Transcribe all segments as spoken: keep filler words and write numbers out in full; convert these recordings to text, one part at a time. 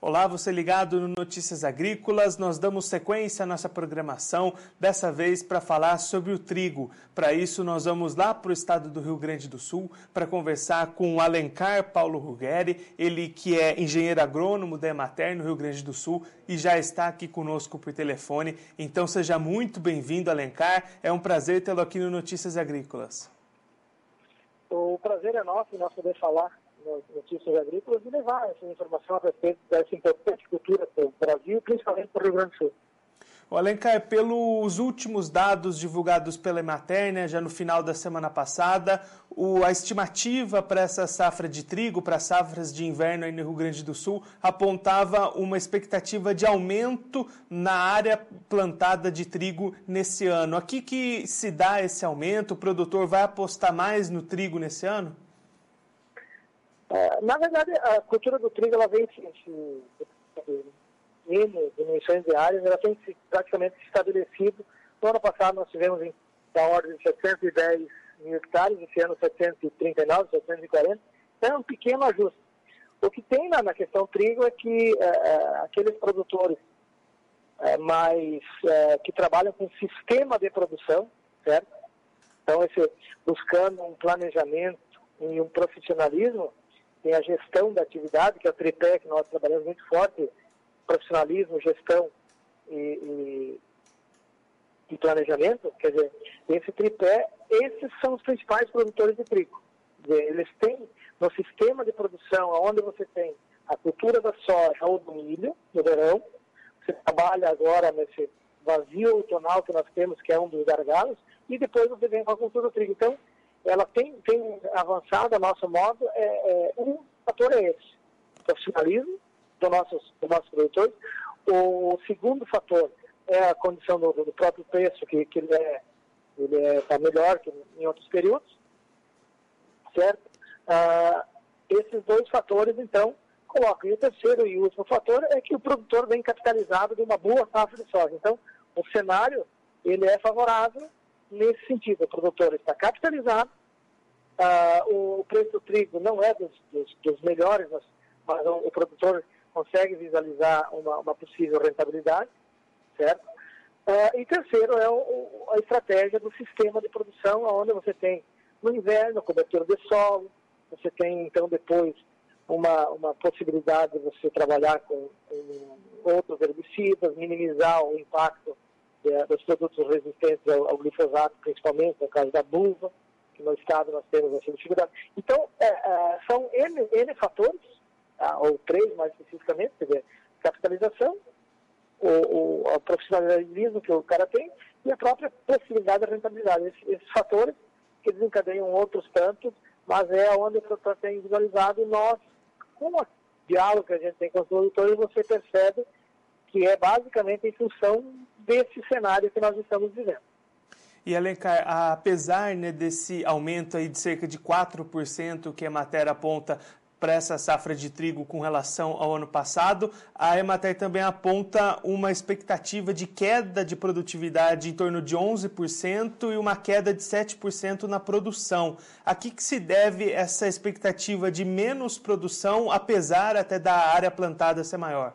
Olá, você ligado no Notícias Agrícolas. Nós damos sequência à nossa programação, dessa vez para falar sobre o trigo. Para isso, nós vamos lá para o estado do Rio Grande do Sul para conversar com o Alencar Paulo Ruggeri, ele que é engenheiro agrônomo da Emater no Rio Grande do Sul e já está aqui conosco por telefone. Então, seja muito bem-vindo, Alencar. É um prazer tê-lo aqui no Notícias Agrícolas. O prazer é nosso, nós poder falar nas Notícias Agrícolas e levar essa informação a respeito dessa importante cultura para o Brasil, principalmente para o Rio Grande do Sul. O Alencar, pelos últimos dados divulgados pela Emater, né, já no final da semana passada, o, a estimativa para essa safra de trigo, para as safras de inverno aí no Rio Grande do Sul, apontava uma expectativa de aumento na área plantada de trigo nesse ano. Aqui que se dá esse aumento, o produtor vai apostar mais no trigo nesse ano? Uh, na verdade, a cultura do trigo ela vem se, se, se N dimensões de áreas, ela tem se, praticamente se estabelecido. No ano passado nós tivemos em, da ordem de setecentos e dez mil hectares, esse ano setecentos e trinta e nove, setecentos e quarenta, então é um pequeno ajuste. O que tem na, na questão trigo é que uh, aqueles produtores uh, mais, uh, que trabalham com sistema de produção, certo? Então, esse, buscando um planejamento e um profissionalismo, tem a gestão da atividade, que é o tripé que nós trabalhamos muito forte, profissionalismo, gestão e, e, e planejamento. Quer dizer, esse tripé, esses são os principais produtores de trigo. Eles têm, no sistema de produção, onde você tem a cultura da soja ou do milho, no verão, você trabalha agora nesse vazio outonal que nós temos, que é um dos gargalos, e depois você vem com a cultura do trigo. Então, ela tem, tem avançado, a nosso modo, é, é, um fator é esse, profissionalismo dos nossos, do nossos produtores. O segundo fator é a condição do, do próprio preço, que, que ele é ele é, tá melhor que em outros períodos, certo? Ah, esses dois fatores, então, colocam. E o terceiro e último fator é que o produtor vem capitalizado de uma boa safra de soja. Então, o cenário, ele é favorável nesse sentido. O produtor está capitalizado, uh, o preço do trigo não é dos, dos, dos melhores, mas, mas o, o produtor consegue visualizar uma, uma possível rentabilidade, certo? Uh, e terceiro é o, a estratégia do sistema de produção, onde você tem no inverno cobertura de solo, você tem então depois uma, uma possibilidade de você trabalhar com, com outros herbicidas, minimizar o impacto dos produtos resistentes ao, ao glifosato, principalmente no caso da buva, que no estado nós temos essa dificuldade. Então, é, é, são N, N fatores, tá? Ou três mais especificamente, quer dizer, capitalização, o, o, o profissionalismo que o cara tem e a própria possibilidade da rentabilidade. Esses, esses fatores que desencadeiam outros tantos, mas é onde o produtor tem visualizado e nós, com o diálogo que a gente tem com os produtores, você percebe que é basicamente em função desse cenário que nós estamos vivendo. E, Alencar, apesar, né, desse aumento aí de cerca de quatro por cento que a Emater aponta para essa safra de trigo com relação ao ano passado, a Emater também aponta uma expectativa de queda de produtividade em torno de onze por cento e uma queda de sete por cento na produção. A que, que se deve essa expectativa de menos produção, apesar até da área plantada ser maior?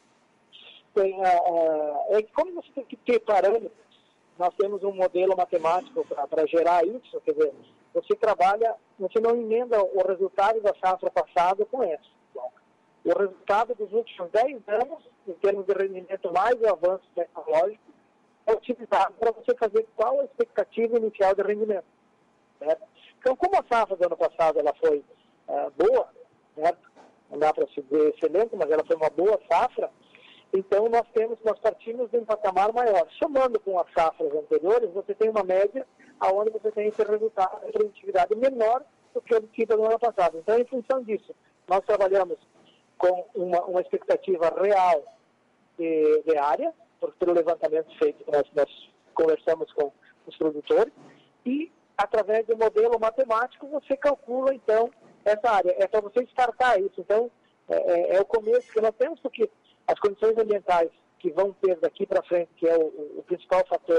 Tem, uh, uh, é que como você tem que ter parâmetros, nós temos um modelo matemático para gerar isso, quer dizer, você trabalha, você não emenda o resultado da safra passada com essa. O resultado dos últimos dez anos, em termos de rendimento mais o avanço tecnológico, é utilizado para você fazer qual a expectativa inicial de rendimento. Certo? Então, como a safra do ano passado ela foi uh, boa, certo? Não dá para se dizer excelente, mas ela foi uma boa safra. Então, nós temos, nós partimos de um patamar maior. Somando com as safras anteriores, você tem uma média onde você tem esse resultado de produtividade menor do que obtida no ano passado. Então, em função disso, nós trabalhamos com uma, uma expectativa real de, de área, porque pelo levantamento feito, nós, nós conversamos com os produtores, e através do modelo matemático, você calcula, então, essa área. É para você startar isso. Então, é, é, é o começo que nós temos, porque as condições ambientais que vão ter daqui para frente, que é o, o principal fator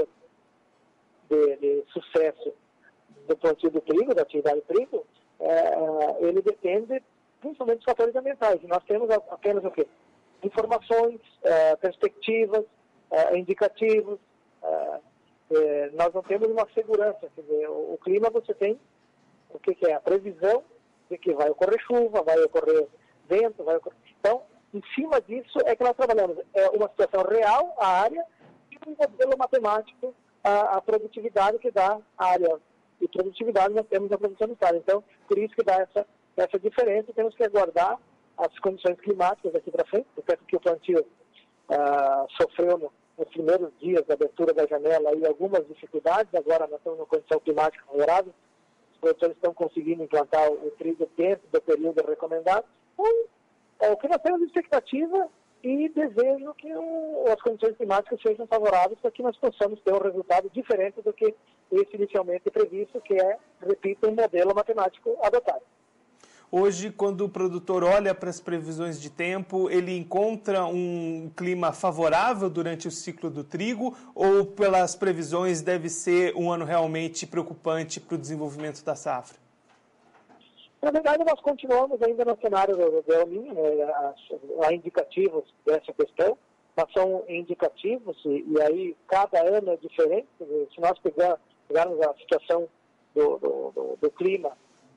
de, de sucesso do plantio do trigo, da atividade do trigo, é, ele depende principalmente dos fatores ambientais. E nós temos apenas o quê? informações, é, perspectivas, é, indicativos. É, é, nós não temos uma segurança. Quer dizer, o, o clima você tem o que, que é a previsão de que vai ocorrer chuva, vai ocorrer vento, vai ocorrer... Então, em cima disso é que nós trabalhamos. É uma situação real, a área, e um modelo matemático, a, a produtividade que dá a área. E produtividade nós temos a produção do estado. Então, por isso que dá essa, essa diferença. Temos que aguardar as condições climáticas daqui para frente, até porque o plantio ah, sofreu no, nos primeiros dias da abertura da janela e algumas dificuldades. Agora nós estamos numa condição climática favorável. Os produtores estão conseguindo implantar o trigo dentro do período recomendado. Então, é, o que nós temos de expectativa e desejo que o, as condições climáticas sejam favoráveis para que nós possamos ter um resultado diferente do que esse inicialmente previsto, que é, repito, um modelo matemático adotado. Hoje, quando o produtor olha para as previsões de tempo, ele encontra um clima favorável durante o ciclo do trigo ou, pelas previsões, deve ser um ano realmente preocupante para o desenvolvimento da safra? Na verdade, nós continuamos ainda no cenário do, do El Niño, né? Há indicativos dessa questão, mas são indicativos e, e aí cada ano é diferente. Se nós pegar, pegarmos a situação do, do, do, do clima,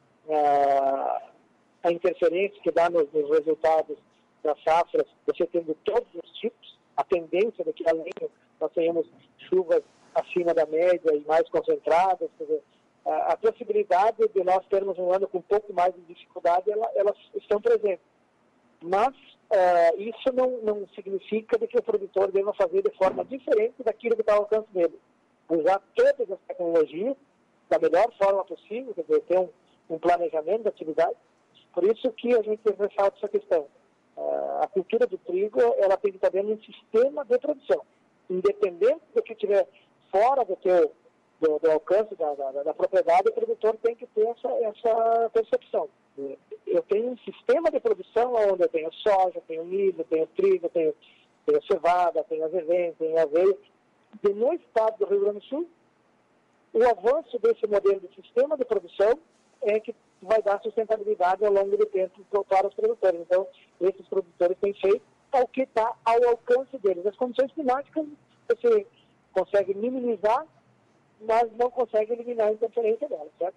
a, a interferência que dá nos, nos resultados das safras, você tendo todos os tipos, a tendência de que além nós tenhamos chuvas acima da média e mais concentradas, quer dizer, a, a possibilidade de nós termos um ano com um pouco mais de dificuldade, ela, elas estão presentes. Mas uh, isso não, não significa de que o produtor deva fazer de forma diferente daquilo que está ao alcance dele. Usar todas as tecnologias da melhor forma possível, quer dizer, ter um, um planejamento da atividade. Por isso que a gente ressalta essa questão. Uh, a cultura do trigo, ela tem que estar dentro de um sistema de produção. Independente do que estiver fora do teu do, do alcance da, da, da propriedade, o produtor tem que ter essa, essa percepção. Eu tenho um sistema de produção onde eu tenho soja, tenho milho, tenho trigo, tenho, tenho cevada, tenho azevém, tenho aveia. E no estado do Rio Grande do Sul, o avanço desse modelo de sistema de produção é que vai dar sustentabilidade ao longo do tempo para os produtores. Então, esses produtores têm feito o que está ao alcance deles. As condições climáticas você consegue minimizar, mas não consegue eliminar a interferência delas, certo?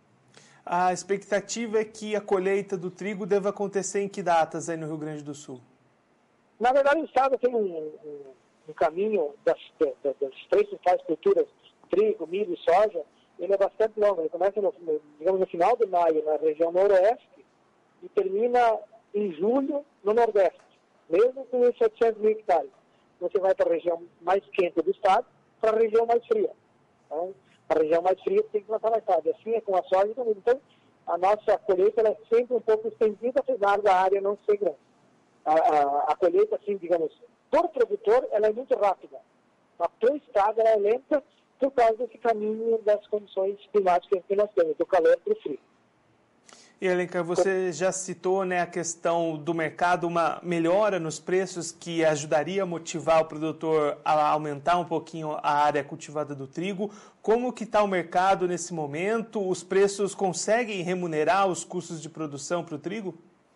A expectativa é que a colheita do trigo deva acontecer em que datas aí no Rio Grande do Sul? Na verdade, o Estado tem um, um, um caminho das, das, das três principais culturas, trigo, milho e soja, ele é bastante longo. Ele começa, no, digamos, no final de maio, na região noroeste, e termina em julho no nordeste, mesmo com os setecentos mil hectares. Você vai para a região mais quente do estado, para a região mais fria. Então, a região mais fria tem que plantar mais tarde. Assim é com a soja também. Então, a nossa colheita ela é sempre um pouco estendida, apesar da área não ser grande. A, a, a colheita, assim, digamos, por produtor, ela é muito rápida. Mas para o estado, ela é lenta por causa desse caminho das condições climáticas que nós temos, do calor para o frio. E, Alencar, você já citou, né, a questão do mercado, uma melhora nos preços que ajudaria a motivar o produtor a aumentar um pouquinho a área cultivada do trigo. Como que está o mercado nesse momento? Os preços conseguem remunerar os custos de produção para o trigo?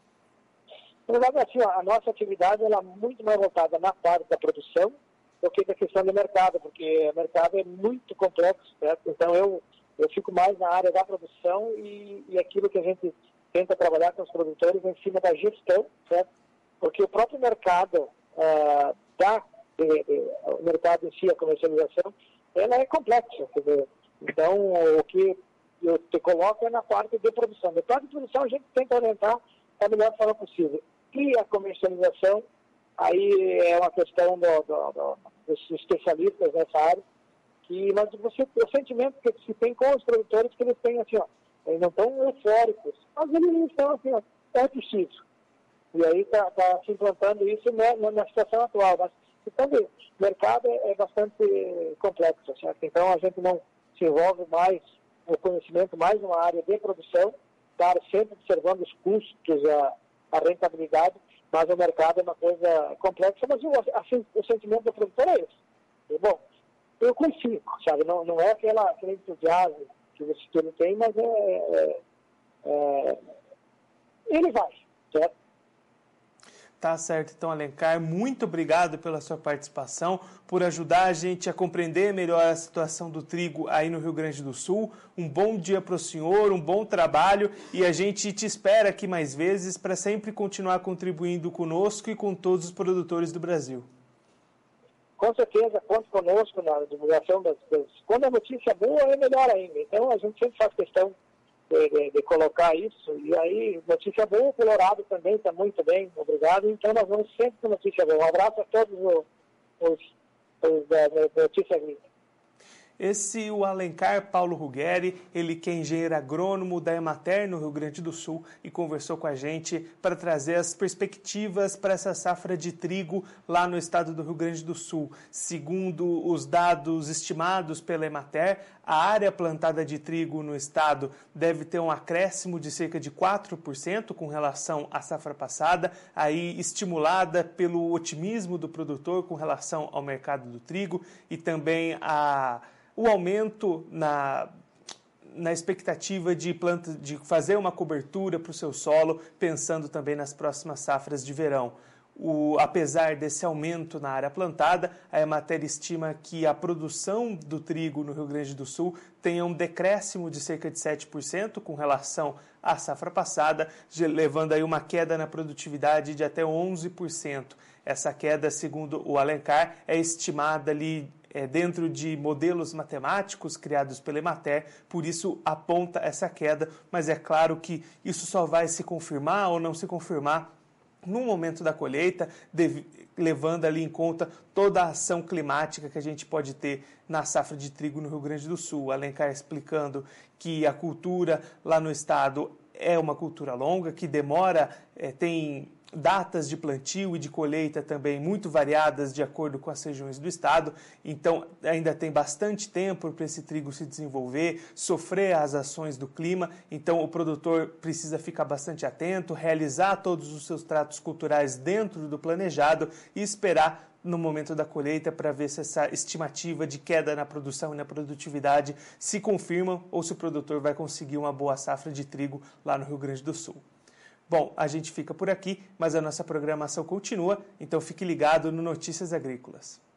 Na verdade, assim, a nossa atividade ela é muito mais voltada na parte da produção do que da questão do mercado, porque o mercado é muito complexo, certo? Então, eu... Eu fico mais na área da produção e, e aquilo que a gente tenta trabalhar com os produtores é em cima da gestão, certo? Porque o próprio mercado, ah, da, de, de, o mercado em si, a comercialização, ela é complexa. Quer dizer, então, o que eu te coloco é na parte de produção. Na parte de produção, a gente tenta orientar da melhor forma possível. E a comercialização, aí é uma questão do, do, do, dos especialistas nessa área. Que, mas você, o sentimento que se tem com os produtores que eles têm assim, ó, eles não estão eufóricos, mas eles estão assim, ó, é possível. E aí está tá se implantando isso na, na situação atual. Mas então, o mercado é, é bastante complexo, certo? Então a gente não se envolve mais no conhecimento, mais numa área de produção, claro, sempre observando os custos, a, a rentabilidade, mas o mercado é uma coisa complexa, mas o, assim, o sentimento do produtor é esse. E, bom, eu consigo, sabe? Não, não é aquela, aquele entusiasmo que você que ele tem, mas é, é, é, ele vai, certo? Tá certo, então, Alencar, muito obrigado pela sua participação, por ajudar a gente a compreender melhor a situação do trigo aí no Rio Grande do Sul. Um bom dia para o senhor, um bom trabalho, e a gente te espera aqui mais vezes para sempre continuar contribuindo conosco e com todos os produtores do Brasil. Com certeza, conte conosco na divulgação das coisas. Quando a notícia é boa, é melhor ainda. Então, a gente sempre faz questão de, de, de colocar isso. E aí, notícia boa, o Colorado também está muito bem, obrigado. Então, nós vamos sempre com notícia boa. Um abraço a todos os, os, os da, da Notícia Agrícola. Esse o Alencar Paulo Ruggeri, ele que é engenheiro agrônomo da Emater no Rio Grande do Sul e conversou com a gente para trazer as perspectivas para essa safra de trigo lá no estado do Rio Grande do Sul. Segundo os dados estimados pela Emater, a área plantada de trigo no estado deve ter um acréscimo de cerca de quatro por cento com relação à safra passada, aí estimulada pelo otimismo do produtor com relação ao mercado do trigo e também a o aumento na, na expectativa de, planta, de fazer uma cobertura para o seu solo, pensando também nas próximas safras de verão. O, apesar desse aumento na área plantada, a Emater estima que a produção do trigo no Rio Grande do Sul tenha um decréscimo de cerca de sete por cento com relação à safra passada, levando aí uma queda na produtividade de até onze por cento. Essa queda, segundo o Alencar, é estimada ali É, dentro de modelos matemáticos criados pela Emater, por isso aponta essa queda, mas é claro que isso só vai se confirmar ou não se confirmar no momento da colheita, deve, levando ali em conta toda a ação climática que a gente pode ter na safra de trigo no Rio Grande do Sul. Alencar explicando que a cultura lá no estado é uma cultura longa, que demora, é, tem datas de plantio e de colheita também muito variadas de acordo com as regiões do estado, então ainda tem bastante tempo para esse trigo se desenvolver, sofrer as ações do clima, então o produtor precisa ficar bastante atento, realizar todos os seus tratos culturais dentro do planejado e esperar no momento da colheita para ver se essa estimativa de queda na produção e na produtividade se confirma ou se o produtor vai conseguir uma boa safra de trigo lá no Rio Grande do Sul. Bom, a gente fica por aqui, mas a nossa programação continua, então fique ligado no Notícias Agrícolas.